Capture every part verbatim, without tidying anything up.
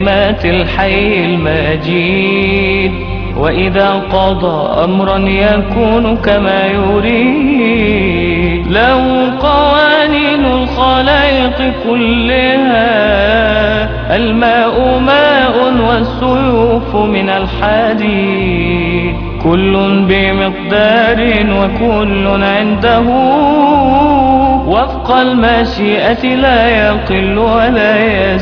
مات الحي المجيد، وإذا قضى أمرا يكون كما يريد. له قوانين الخلائق كلها، الماء ماء والسيوف من الحديد. كل بمقدار وكل عنده وفق المشيئة، لا يقل ولا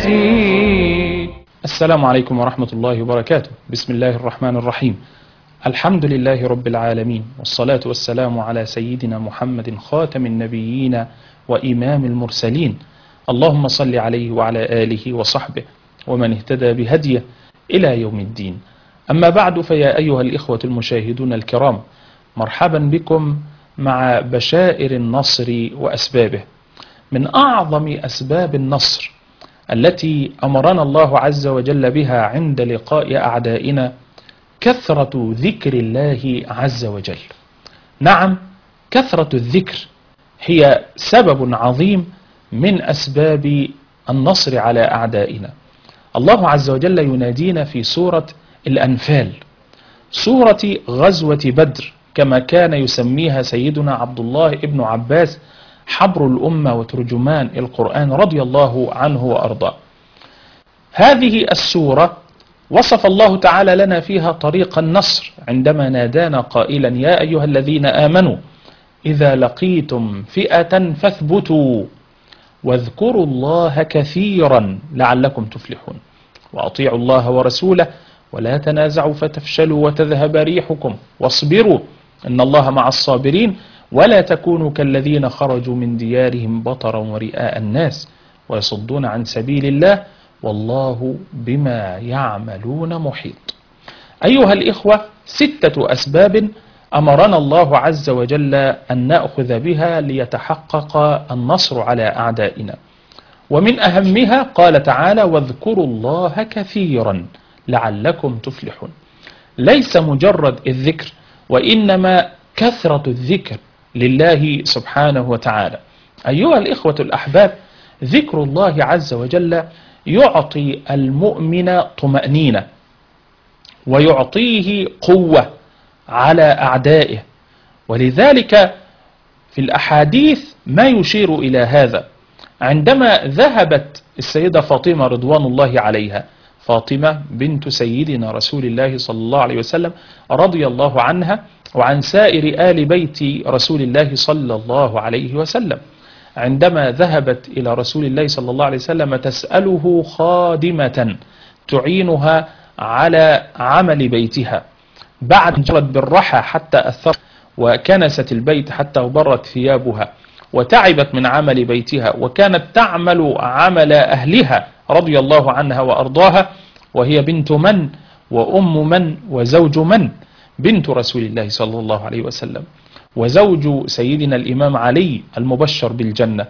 يزيد. السلام عليكم ورحمة الله وبركاته. بسم الله الرحمن الرحيم. الحمد لله رب العالمين، والصلاة والسلام على سيدنا محمد خاتم النبيين وإمام المرسلين. اللهم صل عليه وعلى آله وصحبه ومن اهتدى بهديه إلى يوم الدين. أما بعد، فيا أيها الإخوة المشاهدون الكرام، مرحبا بكم مع بشائر النصر وأسبابه. من أعظم أسباب النصر التي أمرنا الله عز وجل بها عند لقاء أعدائنا كثرة ذكر الله عز وجل. نعم، كثرة الذكر هي سبب عظيم من أسباب النصر على أعدائنا. الله عز وجل ينادينا في سورة الأنفال، سورة غزوة بدر، كما كان يسميها سيدنا عبد الله ابن عباس حبر الأمة وترجمان القرآن رضي الله عنه وأرضاه. هذه السورة وصف الله تعالى لنا فيها طريق النصر عندما نادانا قائلا: يا أيها الذين آمنوا إذا لقيتم فئة فاثبتوا واذكروا الله كثيرا لعلكم تفلحون، وأطيعوا الله ورسوله ولا تنازعوا فتفشلوا وتذهب ريحكم واصبروا إن الله مع الصابرين، ولا تكونوا كالذين خرجوا من ديارهم بطرا ورئاء الناس ويصدون عن سبيل الله والله بما يعملون محيط. أيها الإخوة، ستة أسباب أمرنا الله عز وجل أن نأخذ بها ليتحقق النصر على أعدائنا، ومن أهمها قال تعالى: واذكروا الله كثيرا لعلكم تفلحون. ليس مجرد الذكر، وإنما كثرة الذكر لله سبحانه وتعالى. أيها الإخوة الأحباب، ذكر الله عز وجل يعطي المؤمن طمأنينة ويعطيه قوة على أعدائه، ولذلك في الأحاديث ما يشير إلى هذا. عندما ذهبت السيدة فاطمة رضوان الله عليها، فاطمة بنت سيدنا رسول الله صلى الله عليه وسلم رضي الله عنها وعن سائر آل بيت رسول الله صلى الله عليه وسلم، عندما ذهبت إلى رسول الله صلى الله عليه وسلم تسأله خادمة تعينها على عمل بيتها، بعد جرت بالرحى حتى أثرت وكنست البيت حتى برت ثيابها وتعبت من عمل بيتها، وكانت تعمل عمل أهلها رضي الله عنها وأرضاها، وهي بنت من وأم من وزوج من؟ بنت رسول الله صلى الله عليه وسلم، وزوج سيدنا الإمام علي المبشر بالجنة،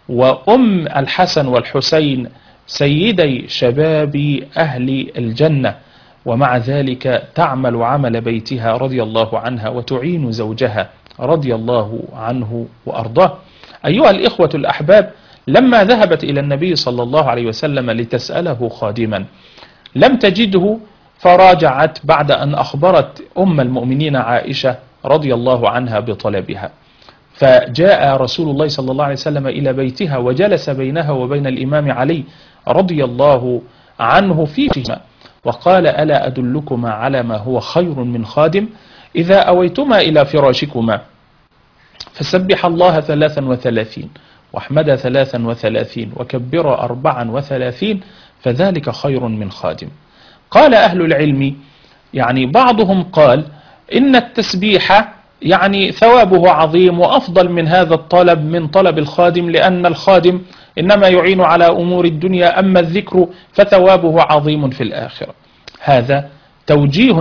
وأم الحسن والحسين سيدي شباب أهل الجنة، ومع ذلك تعمل عمل بيتها رضي الله عنها وتعين زوجها رضي الله عنه وأرضاه. أيها الإخوة الأحباب، لما ذهبت إلى النبي صلى الله عليه وسلم لتسأله خادما لم تجده، فراجعت بعد أن أخبرت أم المؤمنين عائشة رضي الله عنها بطلبها، فجاء رسول الله صلى الله عليه وسلم إلى بيتها وجلس بينها وبين الإمام علي رضي الله عنه في فيهما، وقال: ألا أدلكما على ما هو خير من خادم؟ إذا أويتما إلى فراشكما فسبح الله ثلاثا وثلاثين واحمد ثلاثا وثلاثين وكبر أربعا وثلاثين، فذلك خير من خادم. قال أهل العلم، يعني بعضهم قال إن التسبيح يعني ثوابه عظيم وأفضل من هذا الطلب من طلب الخادم، لأن الخادم إنما يعين على أمور الدنيا، أما الذكر فثوابه عظيم في الآخرة. هذا توجيه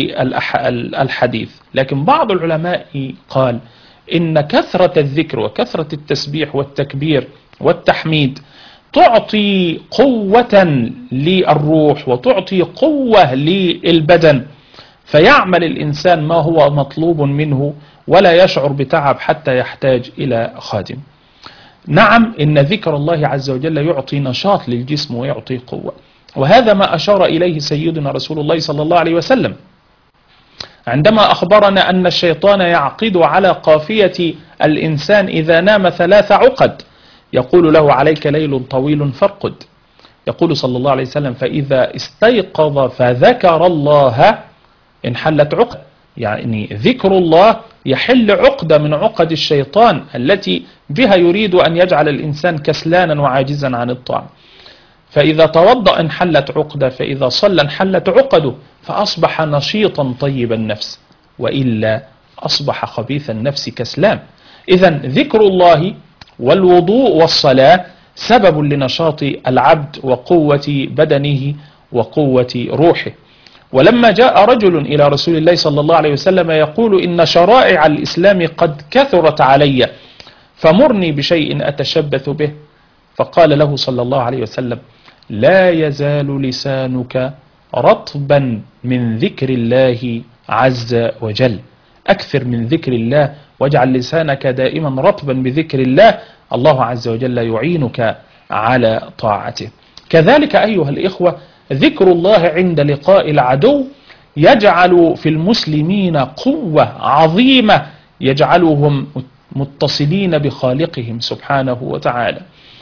للحديث. لكن بعض العلماء قال إن كثرة الذكر وكثرة التسبيح والتكبير والتحميد تعطي قوة للروح وتعطي قوة للبدن، فيعمل الإنسان ما هو مطلوب منه ولا يشعر بتعب حتى يحتاج إلى خادم. نعم، إن ذكر الله عز وجل يعطي نشاط للجسم ويعطي قوة. وهذا ما أشار إليه سيدنا رسول الله صلى الله عليه وسلم عندما أخبرنا أن الشيطان يعقد على قافية الإنسان إذا نام ثلاث عقد، يقول له عليك ليل طويل فارقد. يقول صلى الله عليه وسلم فإذا استيقظ فذكر الله انحلت عقد، يعني ذكر الله يحل عقدة من عقد الشيطان التي بها يريد أن يجعل الإنسان كسلانا وعاجزا عن الطاعة. فإذا توضأ انحلت عقدة، فإذا صلى انحلت عقده، فأصبح نشيطا طيب النفس، وإلا أصبح خبيث النفس كسلان. إذن ذكر الله والوضوء والصلاة سبب لنشاط العبد وقوة بدنه وقوة روحه. ولما جاء رجل إلى رسول الله صلى الله عليه وسلم يقول إن شرائع الإسلام قد كثرت علي فمرني بشيء أتشبث به، فقال له صلى الله عليه وسلم لا يزال لسانك رطبا من ذكر الله عز وجل، أكثر من ذكر الله واجعل لسانك دائما رطبا بذكر الله، الله عز وجل يعينك على طاعته. كذلك أيها الإخوة ذكر الله عند لقاء العدو يجعل في المسلمين قوة عظيمة، يجعلهم متصلين بخالقهم سبحانه وتعالى.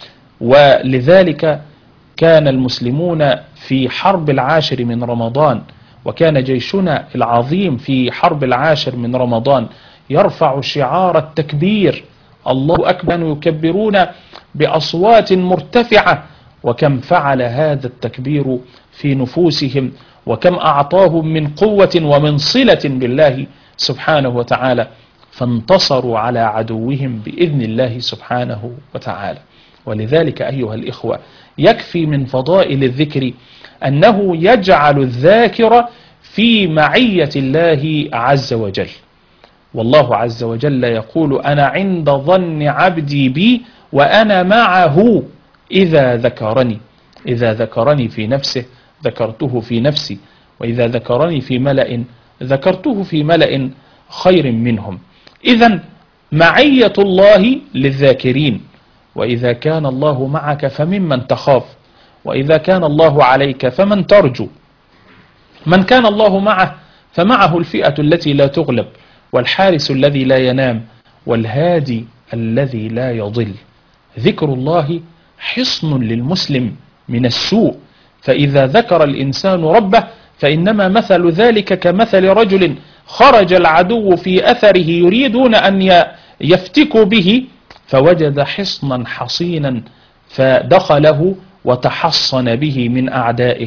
ولذلك كان المسلمون في حرب العاشر من رمضان، وكان جيشنا العظيم في حرب العاشر من رمضان يرفع شعار التكبير، الله أكبر، يكبرون بأصوات مرتفعة، وكم فعل هذا التكبير في نفوسهم، وكم أعطاهم من قوة ومن صلة بالله سبحانه وتعالى، فانتصروا على عدوهم بإذن الله سبحانه وتعالى. ولذلك أيها الإخوة يكفي من فضائل الذكر أنه يجعل الذاكر في معية الله عز وجل، والله عز وجل يقول أنا عند ظن عبدي بي وأنا معه إذا ذكرني، إذا ذكرني في نفسه ذكرته في نفسي، وإذا ذكرني في ملأ ذكرته في ملأ خير منهم. إذن معية الله للذاكرين، وإذا كان الله معك فممن تخاف، وإذا كان الله عليك فمن ترجو. من كان الله معه فمعه الفئة التي لا تغلب، والحارس الذي لا ينام، والهادي الذي لا يضل. ذكر الله حصن للمسلم من السوء، فإذا ذكر الإنسان ربه فإنما مثل ذلك كمثل رجل خرج العدو في أثره يريدون أن يفتكوا به، فوجد حصنا حصينا فدخله وتحصن به من أعدائه،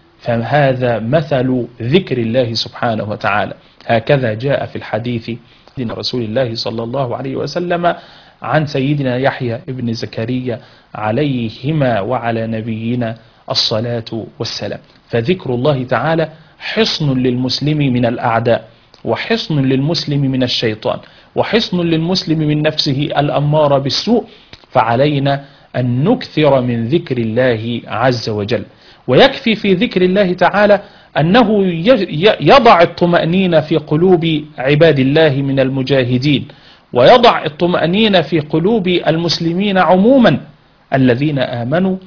فهذا مثل ذكر الله سبحانه وتعالى. هكذا جاء في الحديث عن رسول الله صلى الله عليه وسلم عن سيدنا يحيى ابن زكريا عليهما وعلى نبينا الصلاة والسلام. فذكر الله تعالى حصن للمسلم من الأعداء، وحصن للمسلم من الشيطان، وحصن للمسلم من نفسه الأمارة بالسوء، فعلينا أن نكثر من ذكر الله عز وجل. ويكفي في ذكر الله تعالى أنه يضع الطمأنينة في قلوب عباد الله من المجاهدين، ويضع الطمأنينة في قلوب المسلمين عموما الذين آمنوا،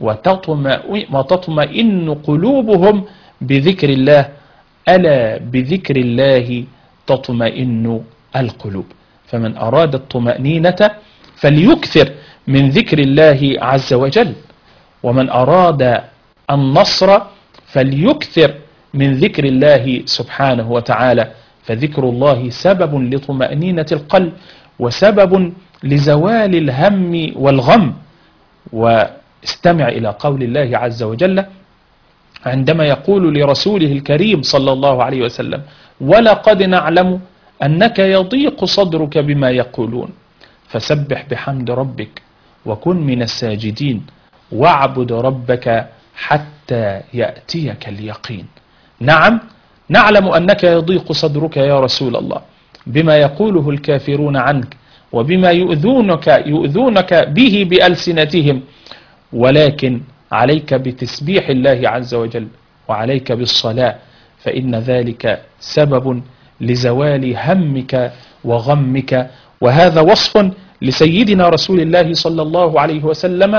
وتطمئن قلوبهم بذكر الله، ألا بذكر الله تطمئن القلوب. فمن أراد الطمأنينة فليكثر من ذكر الله عز وجل، ومن أراد النصر فليكثر من ذكر الله سبحانه وتعالى. فذكر الله سبب لطمأنينة القلب، وسبب لزوال الهم والغم. واستمع إلى قول الله عز وجل عندما يقول لرسوله الكريم صلى الله عليه وسلم ولقد نعلم أنك يضيق صدرك بما يقولون فسبح بحمد ربك وكن من الساجدين واعبد ربك حتى يأتيك اليقين. نعم، نعلم أنك يضيق صدرك يا رسول الله بما يقوله الكافرون عنك، وبما يؤذونك, يؤذونك به بألسنتهم، ولكن عليك بتسبيح الله عز وجل، وعليك بالصلاة، فإن ذلك سبب لزوال همك وغمك. وهذا وصف لسيدنا رسول الله صلى الله عليه وسلم،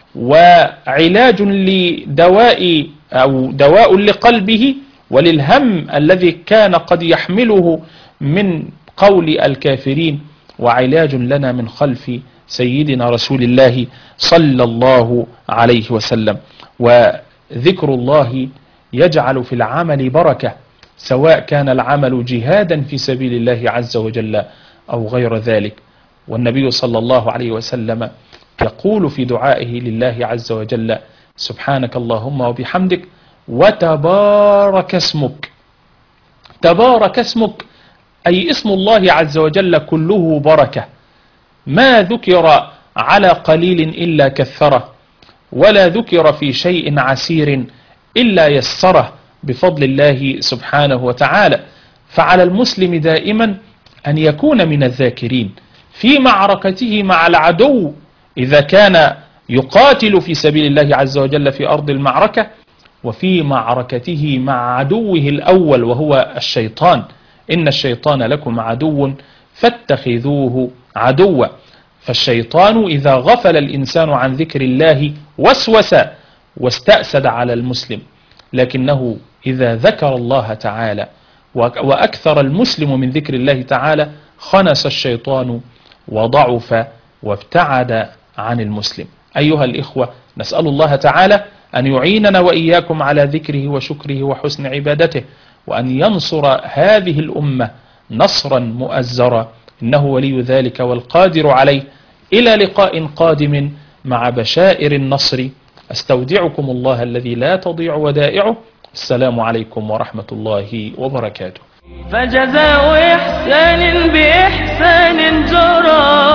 وعلاج لدواء أو دواء لقلبه وللهم الذي كان قد يحمله من قول الكافرين، وعلاج لنا من خلف سيدنا رسول الله صلى الله عليه وسلم. وذكر الله يجعل في العمل بركة، سواء كان العمل جهادا في سبيل الله عز وجل أو غير ذلك. والنبي صلى الله عليه وسلم يقول في دعائه لله عز وجل: سبحانك اللهم وبحمدك وتبارك اسمك. تبارك اسمك أي اسم الله عز وجل كله بركة، ما ذكر على قليل إلا كثره، ولا ذكر في شيء عسير إلا يسره بفضل الله سبحانه وتعالى. فعلى المسلم دائما أن يكون من الذاكرين في معركته مع العدو، إذا كان يقاتل في سبيل الله عز وجل في أرض المعركة، وفي معركته مع عدوه الأول وهو الشيطان. إن الشيطان لكم عدو فاتخذوه عدوا. فالشيطان إذا غفل الإنسان عن ذكر الله وسوس واستأسد على المسلم، لكنه إذا ذكر الله تعالى وأكثر المسلم من ذكر الله تعالى خنس الشيطان وضعف وابتعد عن المسلم. أيها الإخوة، نسأل الله تعالى أن يعيننا وإياكم على ذكره وشكره وحسن عبادته، وأن ينصر هذه الأمة نصرا مؤزرا، إنه ولي ذلك والقادر عليه. إلى لقاء قادم مع بشائر النصر، أستودعكم الله الذي لا تضيع ودائعه. السلام عليكم ورحمة الله وبركاته. فجزاء إحسان بإحسان جرى،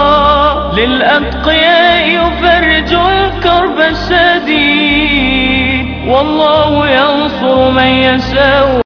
للأتقياء يفرج الكرب الشديد، والله ينصر من يشاء.